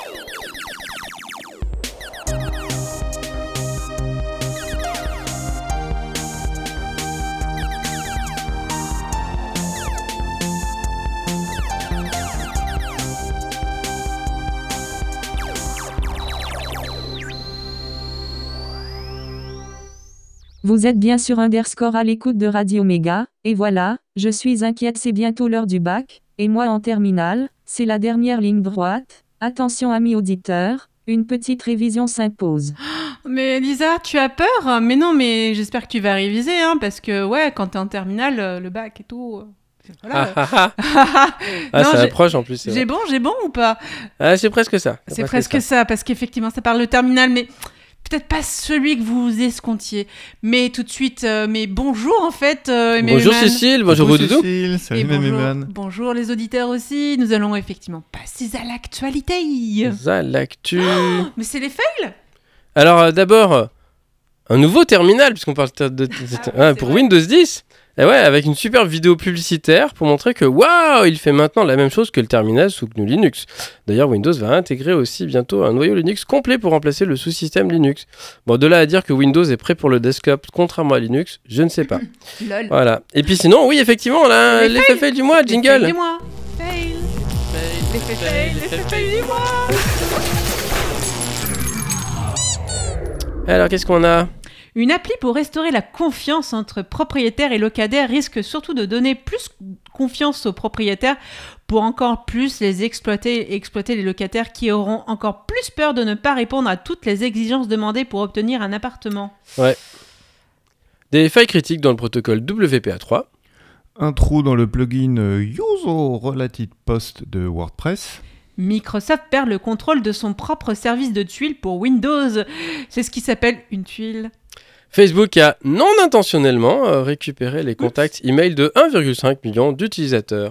Vous êtes bien sur Underscore à l'écoute de Radio Méga, et voilà, je suis inquiète, c'est bientôt l'heure du bac, et moi en terminale, c'est la dernière ligne droite. Attention amis auditeurs, une petite révision s'impose. Mais Lisa, tu as peur ? Mais non, mais j'espère que tu vas réviser, hein, parce que ouais, quand t'es en terminale, le bac et tout... Voilà. Non, ça j'ai- approche en plus. J'ai bon ou pas ? Ah, c'est presque ça. C'est presque ça, parce qu'effectivement, ça parle de terminal, mais peut-être pas celui que vous escomptiez. Mais tout de suite, mais bonjour en fait. Bonjour Méméman. Cécile, bonjour Doudou. Cécile, salut Et Méméman. bonjour les auditeurs aussi. Nous allons effectivement passer à l'actualité. Ça, l'actu. Mais c'est les fails. Alors d'abord, un nouveau terminal, puisqu'on parle pour vrai. Windows 10. Et ouais, avec une superbe vidéo publicitaire pour montrer que waouh, il fait maintenant la même chose que le terminal sous GNU Linux. D'ailleurs, Windows va intégrer aussi bientôt un noyau Linux complet pour remplacer le sous-système Linux. Bon, de là à dire que Windows est prêt pour le desktop, contrairement à Linux, je ne sais pas. Lol. Voilà. Et puis sinon, oui, effectivement, on a l'effet fail du mois, Les fails jingle. du mois. Fail. L'effet fail du mois. Alors, qu'est-ce qu'on a ? Une appli pour restaurer la confiance entre propriétaires et locataires risque surtout de donner plus confiance aux propriétaires pour encore plus les exploiter les locataires qui auront encore plus peur de ne pas répondre à toutes les exigences demandées pour obtenir un appartement. Ouais. Des failles critiques dans le protocole WPA3. Un trou dans le plugin User Related Post de WordPress. Microsoft perd le contrôle de son propre service de tuiles pour Windows. C'est ce qui s'appelle une tuile. Facebook a non intentionnellement récupéré les contacts email de 1,5 million d'utilisateurs.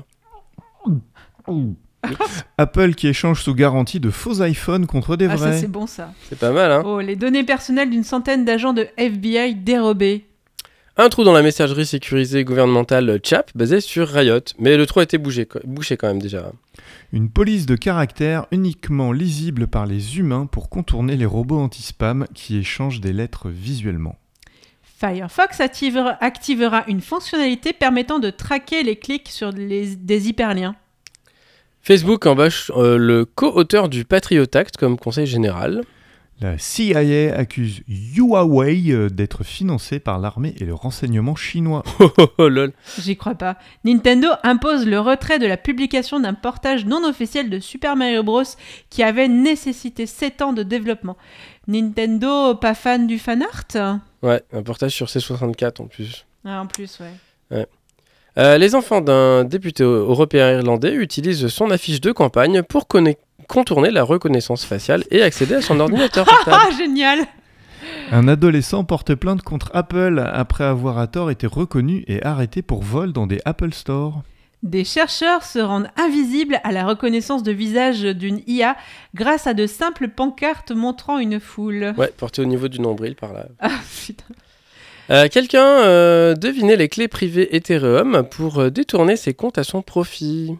Apple qui échange sous garantie de faux iPhones contre des Ah, ça vrais. c'est bon ça. C'est pas mal, hein ? Oh, les données personnelles d'une centaine d'agents de FBI dérobées. Un trou dans la messagerie sécurisée gouvernementale CHAP basée sur Riot. Mais le trou a été bouché quand même déjà. Une police de caractère uniquement lisible par les humains pour contourner les robots anti-spam qui échangent des lettres visuellement. Firefox activera une fonctionnalité permettant de traquer les clics sur des hyperliens. Facebook embauche le co-auteur du Patriot Act comme conseil général. La CIA accuse Huawei d'être financée par l'armée et le renseignement chinois. Oh lol. J'y crois pas. Nintendo impose le retrait de la publication d'un portage non officiel de Super Mario Bros. Qui avait nécessité 7 ans de développement. Nintendo, pas fan du fanart ? Ouais, un portage sur C64 en plus. Ah, en plus, ouais. Les enfants d'un député européen irlandais utilisent son affiche de campagne pour contourner la reconnaissance faciale et accéder à son ordinateur portable. Ah, génial ! Un adolescent porte plainte contre Apple après avoir à tort été reconnu et arrêté pour vol dans des Apple Store. Des chercheurs se rendent invisibles à la reconnaissance de visage d'une IA grâce à de simples pancartes montrant une foule. Ouais, porté au niveau du nombril par là. Ah, putain. Quelqu'un devinait les clés privées Ethereum pour détourner ses comptes à son profit.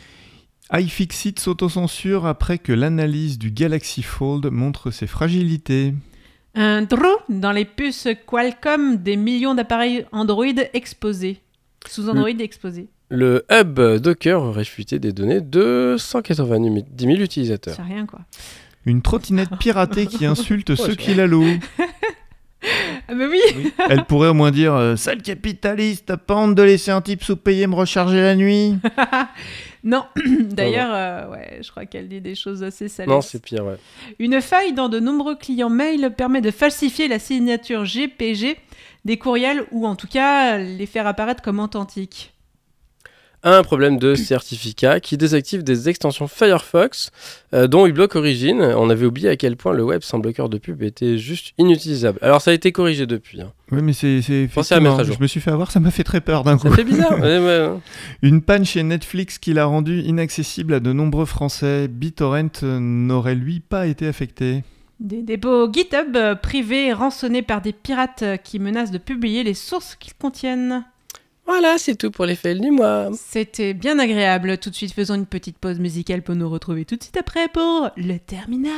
iFixit s'autocensure après que l'analyse du Galaxy Fold montre ses fragilités. Un trou dans les puces Qualcomm, des millions d'appareils Android exposés. Sous Android exposés. Le hub Docker aurait fuité des données de 190 000 utilisateurs. C'est rien, quoi. Une trottinette piratée qui insulte ceux qui la louent. Ah, mais oui. Elle pourrait au moins dire « Sale capitaliste, t'as pas honte de laisser un type sous-payé me recharger la nuit ?» Non, d'ailleurs, ouais, je crois qu'elle dit des choses assez salées. Non, c'est pire, ouais. Une faille dans de nombreux clients mail permet de falsifier la signature GPG des courriels ou en tout cas les faire apparaître comme authentiques. Un problème de certificat qui désactive des extensions Firefox dont il bloque Origin. On avait oublié à quel point le web sans bloqueur de pub était juste inutilisable. Alors ça a été corrigé depuis. Hein. Oui, mais c'est Pensez à mettre à jour. Je me suis fait avoir, ça m'a fait très peur d'un coup. Ça fait bizarre. ouais. Une panne chez Netflix qui l'a rendu inaccessible à de nombreux Français. BitTorrent n'aurait lui pas été affecté. Des dépôts GitHub privés rançonnés par des pirates qui menacent de publier les sources qu'ils contiennent. Voilà, c'est tout pour les fails du mois. C'était bien agréable. Tout de suite, faisons une petite pause musicale pour nous retrouver tout de suite après pour le terminal.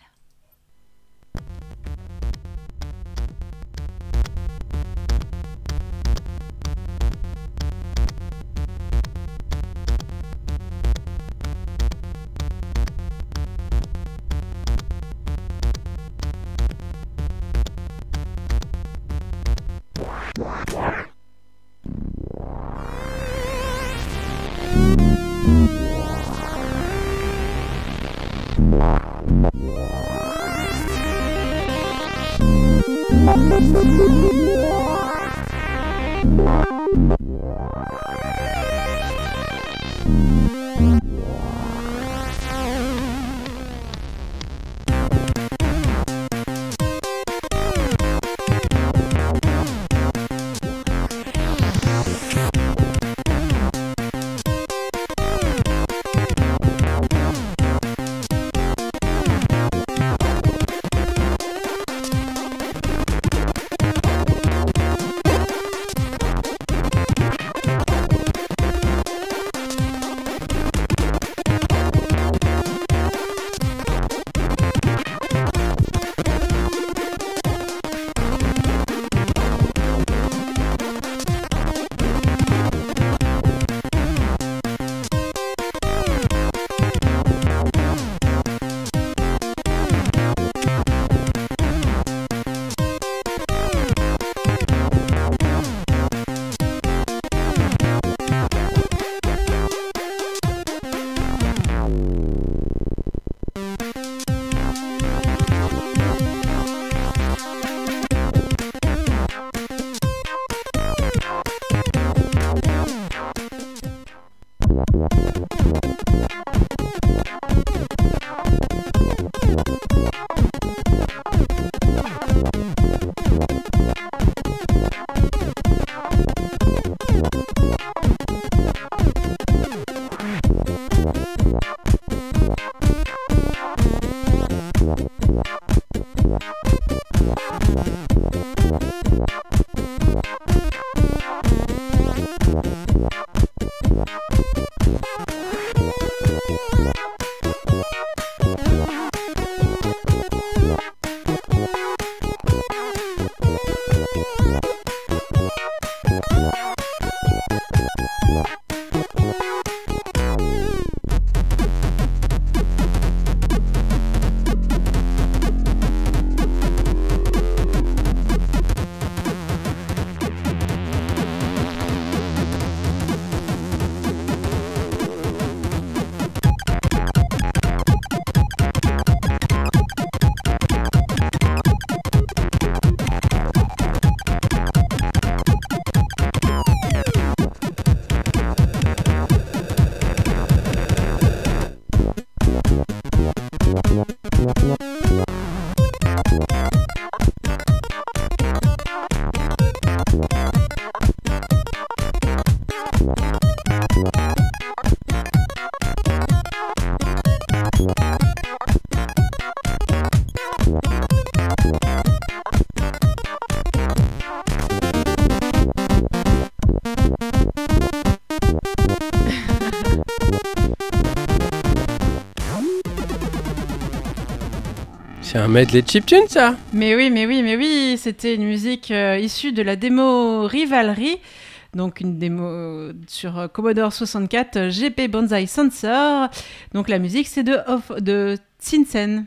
C'est un medley de chiptune, ça. Mais oui, c'était une musique issue de la démo Rivalry, donc une démo sur Commodore 64 GP Banzai Sensor. Donc la musique, c'est de Tsinsen.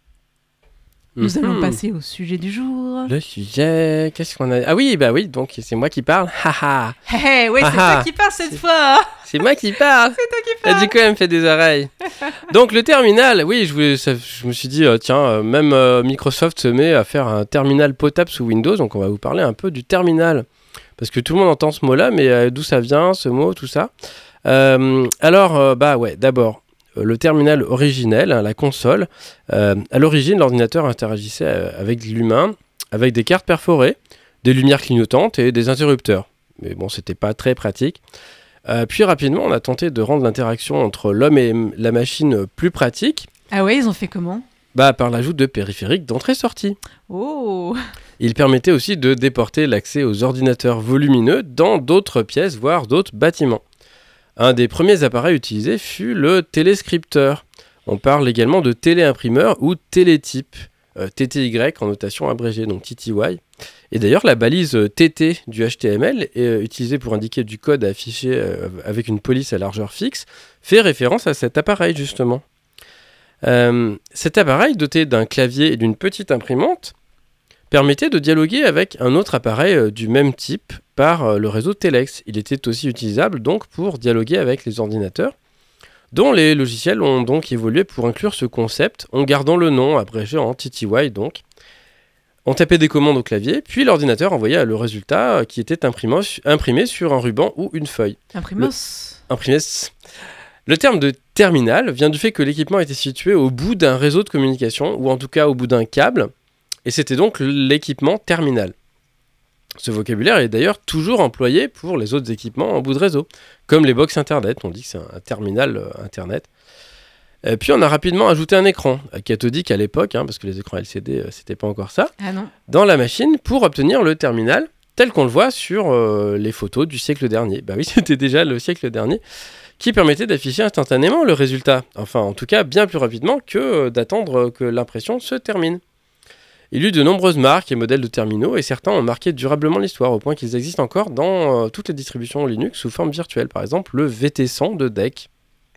Nous allons passer au sujet du jour. Le sujet, qu'est-ce qu'on a... Ah oui, bah oui, donc c'est moi qui parle. Haha. Hey, oui, c'est toi qui parle cette fois. C'est moi qui parle. C'est toi qui parle. Et du coup, elle me fait des oreilles. Donc le terminal, oui, je me suis dit, tiens, même Microsoft se met à faire un terminal potable sous Windows, donc on va vous parler un peu du terminal. Parce que tout le monde entend ce mot-là, mais d'où ça vient, ce mot, tout ça. D'abord, le terminal originel, la console. À l'origine, l'ordinateur interagissait avec l'humain, avec des cartes perforées, des lumières clignotantes et des interrupteurs. Mais bon, c'était pas très pratique. Puis rapidement, on a tenté de rendre l'interaction entre l'homme et la machine plus pratique. Ah ouais, ils ont fait comment ? Par l'ajout de périphériques d'entrée-sortie. Oh. Il permettait aussi de déporter l'accès aux ordinateurs volumineux dans d'autres pièces, voire d'autres bâtiments. Un des premiers appareils utilisés fut le téléscripteur. On parle également de téléimprimeur ou télétype, TTY en notation abrégée, donc TTY. Et d'ailleurs, la balise TT du HTML, utilisée pour indiquer du code à afficher avec une police à largeur fixe, fait référence à cet appareil justement. Cet appareil, doté d'un clavier et d'une petite imprimante, permettait de dialoguer avec un autre appareil du même type par le réseau Telex. Il était aussi utilisable donc pour dialoguer avec les ordinateurs, dont les logiciels ont donc évolué pour inclure ce concept en gardant le nom abrégé en TTY donc. On tapait des commandes au clavier, puis l'ordinateur envoyait le résultat qui était imprimé sur un ruban ou une feuille. Imprimos. Le terme de terminal vient du fait que l'équipement était situé au bout d'un réseau de communication, ou en tout cas au bout d'un câble, et c'était donc l'équipement terminal. Ce vocabulaire est d'ailleurs toujours employé pour les autres équipements en bout de réseau, comme les box Internet, on dit que c'est un terminal Internet. Puis on a rapidement ajouté un écran cathodique à l'époque, parce que les écrans LCD, c'était pas encore ça, dans la machine pour obtenir le terminal tel qu'on le voit sur les photos du siècle dernier. Bah oui, c'était déjà le siècle dernier, qui permettait d'afficher instantanément le résultat. Enfin, en tout cas, bien plus rapidement que d'attendre que l'impression se termine. Il y a eu de nombreuses marques et modèles de terminaux, et certains ont marqué durablement l'histoire, au point qu'ils existent encore dans toutes les distributions Linux sous forme virtuelle. Par exemple, le VT100 de DEC.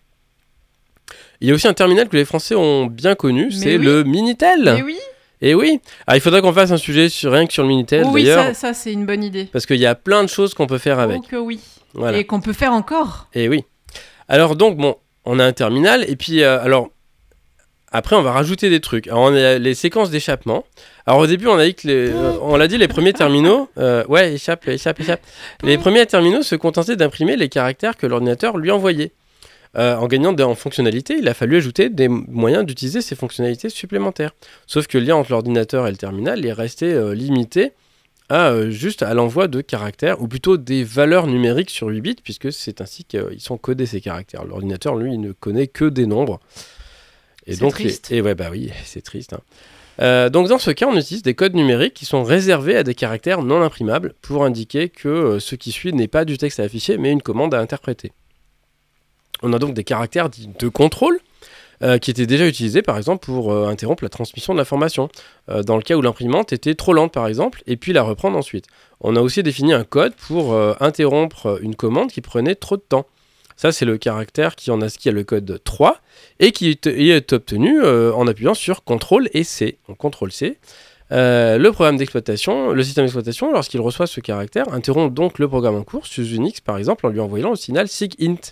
Il y a aussi un terminal que les Français ont bien connu, le Minitel. Mais oui. Et oui. Alors, il faudra qu'on fasse un sujet rien que sur le Minitel, d'ailleurs. Oui, ça c'est une bonne idée. Parce qu'il y a plein de choses qu'on peut faire avec. Donc oui. Voilà. Et qu'on peut faire encore. Et oui. Alors donc, bon, on a un terminal, et puis, après, on va rajouter des trucs. Alors, on a les séquences d'échappement. Alors, au début, on a dit que on l'a dit, les premiers terminaux... échappe. Les premiers terminaux se contentaient d'imprimer les caractères que l'ordinateur lui envoyait. En gagnant en fonctionnalité, il a fallu ajouter des moyens d'utiliser ces fonctionnalités supplémentaires. Sauf que le lien entre l'ordinateur et le terminal est resté limité juste à l'envoi de caractères, ou plutôt des valeurs numériques sur 8 bits, puisque c'est ainsi qu'ils sont codés ces caractères. L'ordinateur, lui, il ne connaît que des nombres. Et c'est donc, triste. Oui, c'est triste. Donc dans ce cas, on utilise des codes numériques qui sont réservés à des caractères non imprimables pour indiquer que ce qui suit n'est pas du texte à afficher, mais une commande à interpréter. On a donc des caractères de contrôle qui étaient déjà utilisés par exemple pour interrompre la transmission de l'information, dans le cas où l'imprimante était trop lente par exemple, et puis la reprendre ensuite. On a aussi défini un code pour interrompre une commande qui prenait trop de temps. Ça, c'est le caractère qui en ASCII a le code 3 et qui est obtenu en appuyant sur CTRL et C. Donc CTRL C. Le système d'exploitation, lorsqu'il reçoit ce caractère, interrompt donc le programme en cours sous Unix par exemple en lui envoyant le signal SIGINT.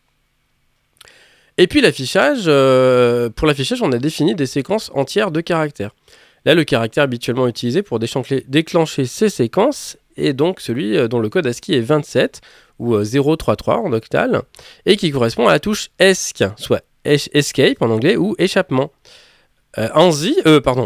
Et puis l'affichage, pour l'affichage, on a défini des séquences entières de caractères. Là, le caractère habituellement utilisé pour déclencher ces séquences est donc celui dont le code ASCII est 27 ou 033 en octal et qui correspond à la touche ESC, soit Escape en anglais ou échappement. Ainsi,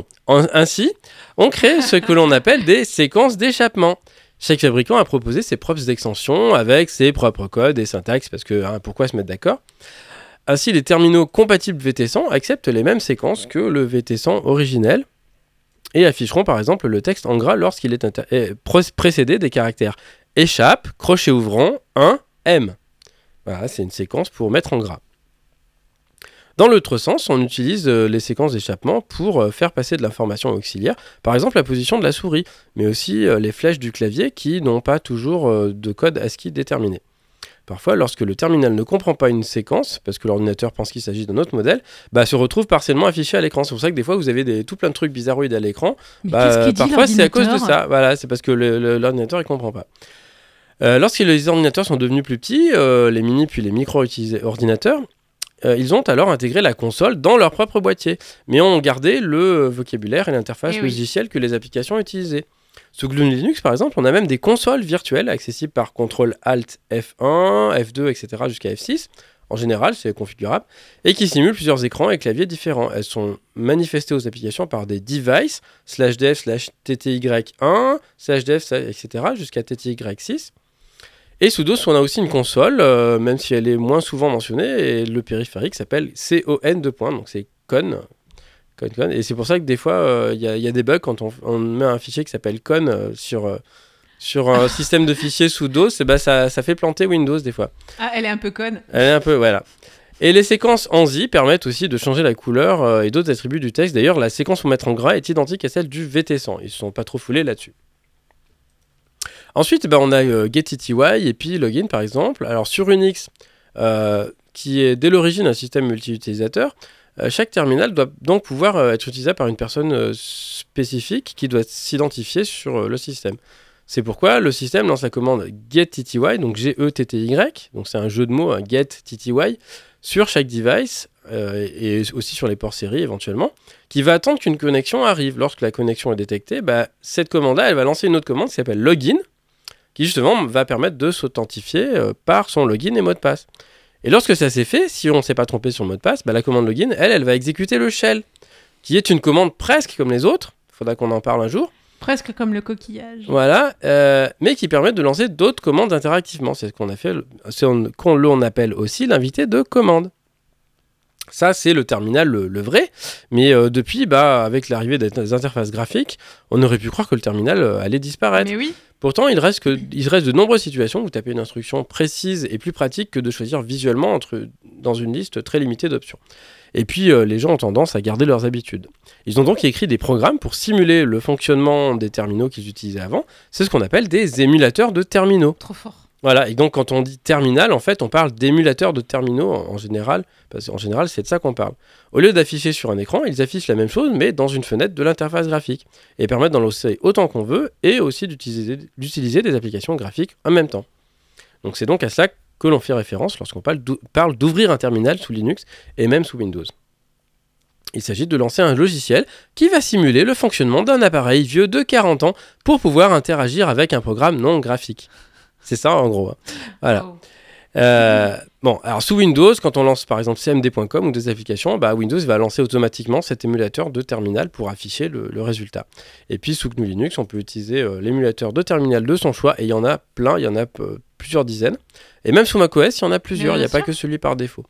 on crée ce que l'on appelle des séquences d'échappement. Chaque fabricant a proposé ses propres extensions avec ses propres codes et syntaxes, parce que pourquoi se mettre d'accord ? Ainsi, les terminaux compatibles VT100 acceptent les mêmes séquences que le VT100 originel et afficheront par exemple le texte en gras lorsqu'il est précédé des caractères échappe, crochet ouvrant, 1, M. Voilà, c'est une séquence pour mettre en gras. Dans l'autre sens, on utilise les séquences d'échappement pour faire passer de l'information auxiliaire, par exemple la position de la souris, mais aussi les flèches du clavier qui n'ont pas toujours de code ASCII déterminé. Parfois, lorsque le terminal ne comprend pas une séquence, parce que l'ordinateur pense qu'il s'agit d'un autre modèle, se retrouve partiellement affiché à l'écran. C'est pour ça que des fois, vous avez tout plein de trucs bizarroïdes à l'écran. Parfois, c'est à cause de ça. Voilà, c'est parce que l'ordinateur, il comprend pas. Lorsque les ordinateurs sont devenus plus petits, les mini puis les micro-ordinateurs, ils ont alors intégré la console dans leur propre boîtier, mais ont gardé le vocabulaire et l'interface logicielle que les applications utilisaient. Sous GNU Linux, par exemple, on a même des consoles virtuelles accessibles par CTRL-ALT F1, F2, etc. jusqu'à F6. En général, c'est configurable. Et qui simulent plusieurs écrans et claviers différents. Elles sont manifestées aux applications par des devices, /dev/tty1, /dev, etc. jusqu'à tty6. Et sous DOS, on a aussi une console, même si elle est moins souvent mentionnée, et le périphérique s'appelle CON2. Donc c'est CON, Con. Et c'est pour ça que des fois, il y a des bugs quand on met un fichier qui s'appelle con sur un système de fichiers sous DOS, ça fait planter Windows des fois. Ah, elle est un peu conne. Elle est un peu, voilà. Et les séquences ANSI permettent aussi de changer la couleur et d'autres attributs du texte. D'ailleurs, la séquence pour mettre en gras est identique à celle du VT100. Ils ne se sont pas trop foulés là-dessus. Ensuite, on a getTTY et puis Login par exemple. Alors sur Unix, qui est dès l'origine un système multi-utilisateur, chaque terminal doit donc pouvoir être utilisable par une personne spécifique qui doit s'identifier sur le système. C'est pourquoi le système lance la commande getTTY, donc GETTY, donc c'est un jeu de mots, un getTTY, sur chaque device et aussi sur les ports série éventuellement, qui va attendre qu'une connexion arrive. Lorsque la connexion est détectée, cette commande-là, elle va lancer une autre commande qui s'appelle login, qui justement va permettre de s'authentifier par son login et mot de passe. Et lorsque ça s'est fait, si on ne s'est pas trompé sur le mot de passe, la commande login, elle va exécuter le shell, qui est une commande presque comme les autres, il faudra qu'on en parle un jour. Presque comme le coquillage. Voilà, mais qui permet de lancer d'autres commandes interactivement. C'est ce qu'on a fait, qu'on appelle aussi l'invité de commande. Ça, c'est le terminal, le vrai. Mais depuis, avec l'arrivée des interfaces graphiques, on aurait pu croire que le terminal allait disparaître. Mais oui. Pourtant, il reste de nombreuses situations où vous tapez une instruction précise et plus pratique que de choisir visuellement dans une liste très limitée d'options. Et puis, les gens ont tendance à garder leurs habitudes. Ils ont donc écrit des programmes pour simuler le fonctionnement des terminaux qu'ils utilisaient avant. C'est ce qu'on appelle des émulateurs de terminaux. Trop fort. Voilà, et donc quand on dit terminal, en fait, on parle d'émulateurs de terminaux en général, parce qu'en général, c'est de ça qu'on parle. Au lieu d'afficher sur un écran, ils affichent la même chose, mais dans une fenêtre de l'interface graphique, et permettent d'en lancer autant qu'on veut, et aussi d'utiliser des applications graphiques en même temps. Donc c'est donc à cela que l'on fait référence lorsqu'on parle d'ouvrir un terminal sous Linux, et même sous Windows. Il s'agit de lancer un logiciel qui va simuler le fonctionnement d'un appareil vieux de 40 ans pour pouvoir interagir avec un programme non graphique. C'est ça en gros. Voilà. Oh. Alors sous Windows, quand on lance par exemple cmd.com ou des applications, Windows va lancer automatiquement cet émulateur de terminal pour afficher le résultat. Et puis sous GNU Linux, on peut utiliser l'émulateur de terminal de son choix, et il y en a plein, il y en a plusieurs dizaines. Et même sous macOS, il y en a plusieurs, il n'y a pas que celui par défaut.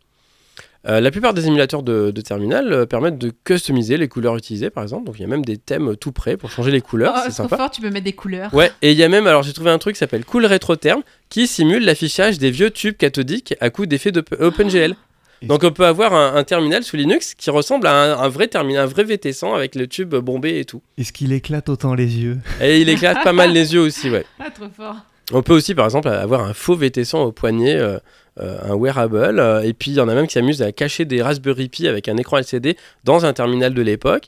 La plupart des émulateurs de terminal permettent de customiser les couleurs utilisées par exemple, donc il y a même des thèmes tout prêts pour changer les couleurs, c'est sympa. Fort, tu peux mettre des couleurs. Ouais, et il y a même, alors j'ai trouvé un truc qui s'appelle Cool Retro Term qui simule l'affichage des vieux tubes cathodiques à coup d'effet de OpenGL. Donc on peut avoir un terminal sous Linux qui ressemble à un vrai terminal, un vrai VT100 avec le tube bombé et tout. Est-ce qu'il éclate autant les yeux ? Et il éclate pas mal les yeux aussi, ouais. Ah, trop fort. On peut aussi par exemple avoir un faux VT100 au poignet, un wearable, et puis il y en a même qui s'amusent à cacher des Raspberry Pi avec un écran LCD dans un terminal de l'époque.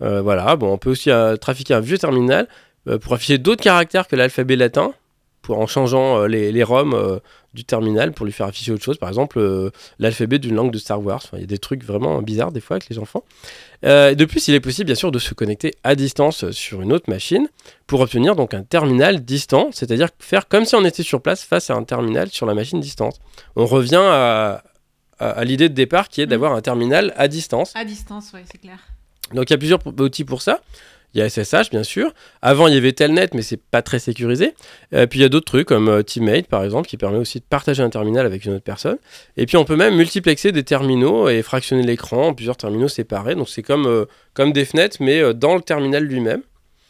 On peut aussi trafiquer un vieux terminal pour afficher d'autres caractères que l'alphabet latin, en changeant les ROM du terminal pour lui faire afficher autre chose, par exemple l'alphabet d'une langue de Star Wars. Il y a des trucs vraiment bizarres des fois avec les enfants. De plus, il est possible bien sûr de se connecter à distance sur une autre machine pour obtenir donc un terminal distant, c'est-à-dire faire comme si on était sur place face à un terminal sur la machine distante. On revient à l'idée de départ qui est d'avoir un terminal à distance. À distance, oui, c'est clair. Donc il y a plusieurs outils pour ça. Il y a SSH bien sûr. Avant il y avait Telnet mais c'est pas très sécurisé. Puis il y a d'autres trucs comme Teammate par exemple qui permet aussi de partager un terminal avec une autre personne. Et puis on peut même multiplexer des terminaux et fractionner l'écran en plusieurs terminaux séparés. Donc c'est comme des fenêtres mais dans le terminal lui-même.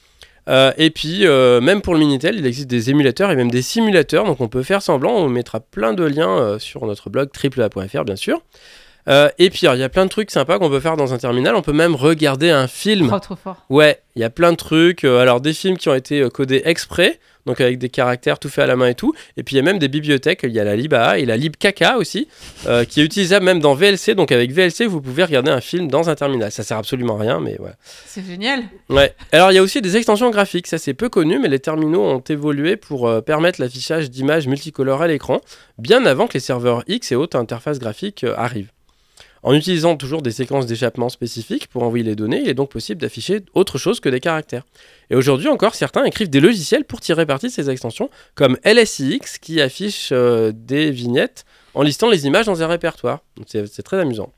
Et puis même pour le Minitel il existe des émulateurs et même des simulateurs. Donc on peut faire semblant. On mettra plein de liens sur notre blog www.fr bien sûr. Et puis il y a plein de trucs sympas qu'on peut faire dans un terminal. On peut même regarder un film. Trop fort. Ouais, il y a plein de trucs. Alors des films qui ont été codés exprès, donc avec des caractères tout fait à la main et tout. Et puis il y a même des bibliothèques. Il y a la LibA et la LibCaca aussi, qui est utilisable même dans VLC. Donc avec VLC, vous pouvez regarder un film dans un terminal. Ça sert absolument à rien, mais voilà. C'est génial. Ouais. Alors il y a aussi des extensions graphiques. Ça c'est peu connu, mais les terminaux ont évolué pour permettre l'affichage d'images multicolores à l'écran, bien avant que les serveurs X et autres interfaces graphiques arrivent. En utilisant toujours des séquences d'échappement spécifiques pour envoyer les données, il est donc possible d'afficher autre chose que des caractères. Et aujourd'hui encore, certains écrivent des logiciels pour tirer parti de ces extensions, comme LSIX qui affiche des vignettes en listant les images dans un répertoire. Donc c'est très amusant.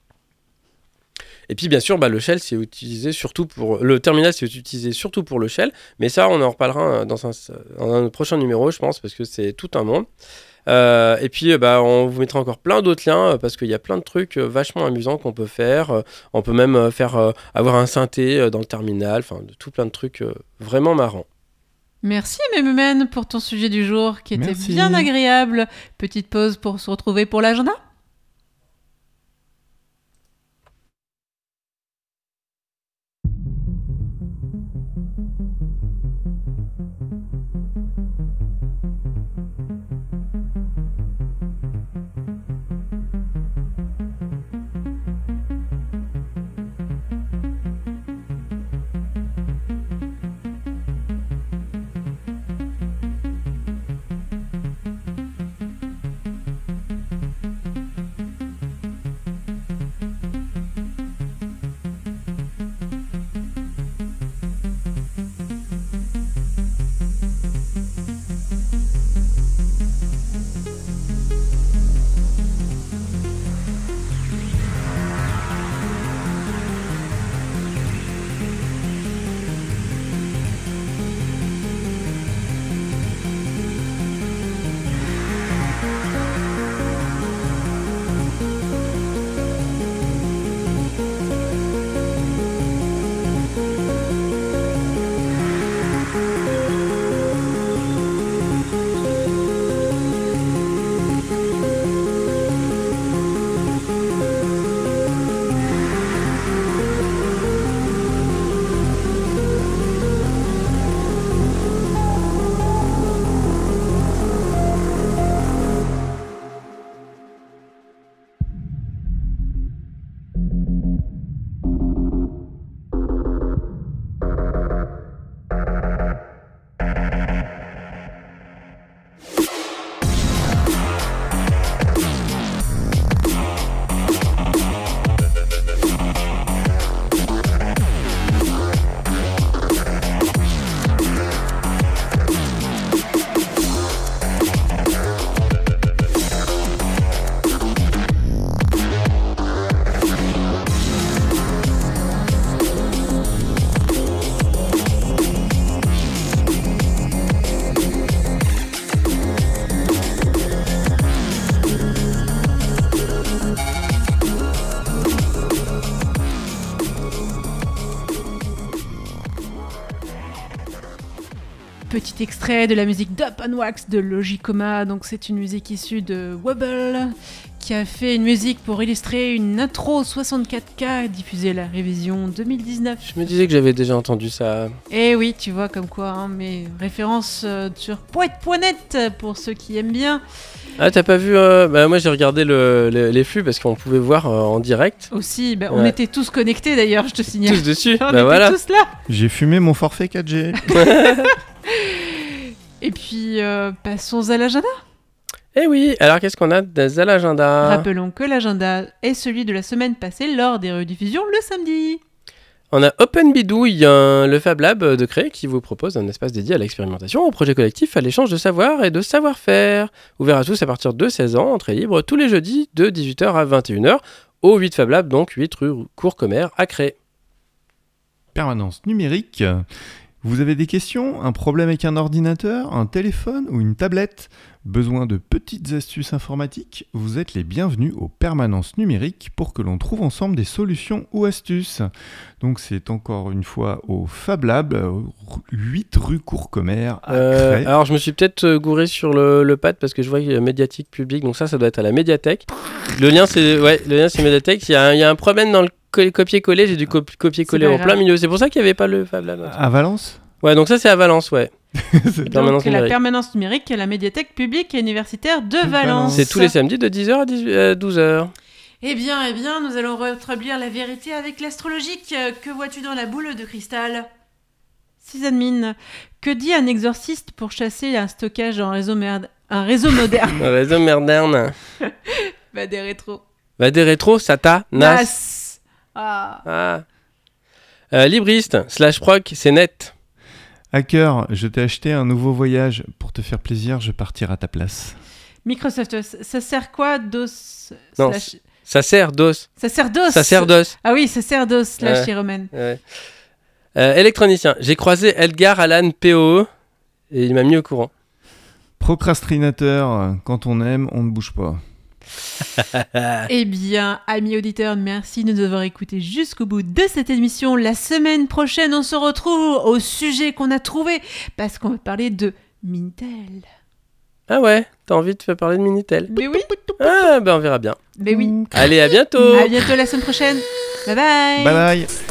Et puis bien sûr, le shell c'est utilisé surtout pour le terminal, c'est utilisé surtout pour le shell, mais ça on en reparlera dans un prochain numéro, je pense, parce que c'est tout un monde. Et puis, on vous mettra encore plein d'autres liens parce qu'il y a plein de trucs vachement amusants qu'on peut faire. On peut même avoir un synthé dans le terminal, enfin, tout plein de trucs vraiment marrants. Merci Memumen pour ton sujet du jour qui était Merci. bien agréable. Petite pause pour se retrouver pour l'agenda. Petit extrait de la musique d'Up and Wax de Logicoma. Donc c'est une musique issue de Wobble qui a fait une musique pour illustrer une intro 64K diffusée à la révision 2019. Je me disais que j'avais déjà entendu ça. Et oui, tu vois comme quoi, hein, mes références sur poète.net pour ceux qui aiment bien. Ah, t'as pas vu moi j'ai regardé les flux parce qu'on pouvait voir en direct. Aussi, on était tous connectés d'ailleurs, je te signale. Tous dessus. On était voilà. tous là. J'ai fumé mon forfait 4G. Et puis, passons à l'agenda. Eh oui, alors qu'est-ce qu'on a à l'agenda ? Rappelons que l'agenda est celui de la semaine passée lors des rediffusions le samedi. On a Open Bidouille, le Fab Lab de Cré, qui vous propose un espace dédié à l'expérimentation, au projet collectif, à l'échange de savoir et de savoir-faire. Ouvert à tous à partir de 16 ans, entrée libre tous les jeudis de 18h à 21h, au 8 Fab Lab, donc 8 rue Courcomer à Cré. Permanence numérique. Vous avez des questions ? Un problème avec un ordinateur, un téléphone ou une tablette ? Besoin de petites astuces informatiques ? Vous êtes les bienvenus aux Permanences numériques pour que l'on trouve ensemble des solutions ou astuces. Donc c'est encore une fois au Fab Lab, 8 rue Courcomer à Cré. Alors je me suis peut-être gouré sur le pad parce que je vois qu'il y a médiatique publique, donc ça doit être à la médiathèque. Le lien c'est médiathèque, il y a un problème dans le copier-coller, j'ai dû copier-coller en plein milieu. C'est pour ça qu'il n'y avait pas le Fab Lab. À Valence ? Ouais, donc ça c'est à Valence, ouais. Donc la permanence numérique est la médiathèque publique et universitaire de Valence. C'est tous les samedis de 10h à 12h. Eh bien, nous allons rétablir la vérité avec l'astrologique. Que vois-tu dans la boule de cristal ? Sysadmin, que dit un exorciste pour chasser un stockage en réseau moderne Un réseau moderne. Bah des rétros. Bah des rétros, Sata, Nas. Libriste, /proc, c'est net. Hacker, je t'ai acheté un nouveau voyage. Pour te faire plaisir, je partirai à ta place. Microsoft, ça sert quoi DOS Non, ça sert DOS. Ça sert DOS. Ça sert DOS. Ah oui, ça sert DOS, Romaine. Ouais. Électronicien, j'ai croisé Edgar Allan Poe et il m'a mis au courant. Procrastinateur, quand on aime, on ne bouge pas. Eh bien, amis auditeurs, merci de nous avoir écoutés jusqu'au bout de cette émission. La semaine prochaine, on se retrouve au sujet qu'on a trouvé, parce qu'on va parler de Minitel. Ah ouais, t'as envie de faire parler de Minitel? Mais oui. Ah, ben on verra bien. Mais oui. Allez, à bientôt. À bientôt la semaine prochaine. Bye bye. Bye bye.